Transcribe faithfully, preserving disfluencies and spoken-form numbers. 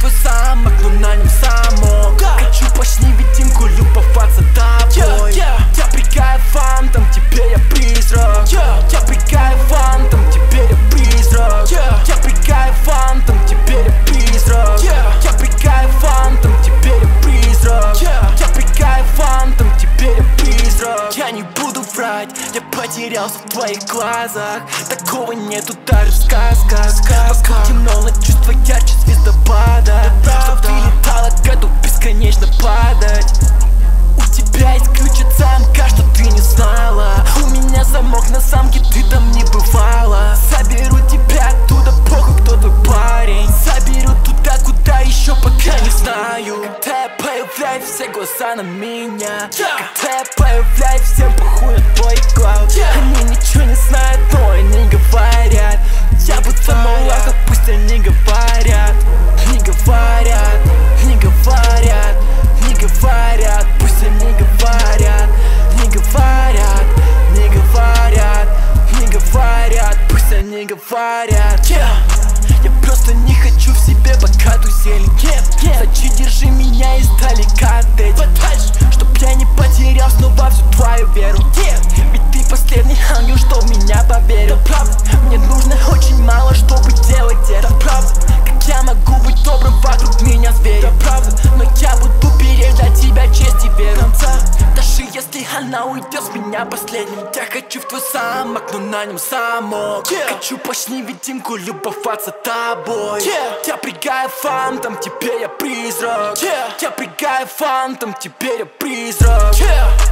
твой замок, но на нем замок. Хочу почти невидимку, любоваться тобой. Я прыгаю фантом, теперь я призрак. Я прыгаю фантом, теперь я призрак. Я прыгаю фантом, теперь я призрак. Я прыгаю фантом, теперь я призрак. Я прыгаю фантом, теперь я призрак. Я не буду врать, я потерялся в твоих глазах. Такого нету даже в сказках. Вокруг темно, но чувство ярче звездопада. Чтоб ты летала, готов бесконечно падать. У тебя есть ключ от замка, что ты не знала. У меня замок на замке, ты там не бывала. Заберу тебя оттуда, похуй, кто твой парень. Заберу туда, куда еще пока не знаю. Когда я появляюсь, все глаза на меня. Когда я появляюсь, всем похуй на твой глаз. Они ничего не знают, но они говорят. Я будто малаха, пусть они говорят. Не говорят, не говорят, не говорят. Пусть они говорят, не говорят, не говорят, не говорят. Пусть они говорят. Yeah. Я просто не хочу в себе пока ту зелень. yeah, yeah. Зачи, держи меня издалека от этих подальше, чтоб я не потерял снова всю твою веру. yeah. Ведь ты последний ангел, что в меня поверил. Да, правда, мне нужно очень мало, чтобы делать это. Да, правда, как я могу быть добрым, вокруг меня звери. Да, правда, но я буду беречь для тебя честь и веру. Даже если она уйдет с меня последним. Я хочу в твой замок, но на нем замок. yeah. Хочу почти невидимку, любоваться тобой. yeah. Я прыгаю фантом, теперь я призрак. yeah. Я прыгаю фантом, теперь я призрак. yeah.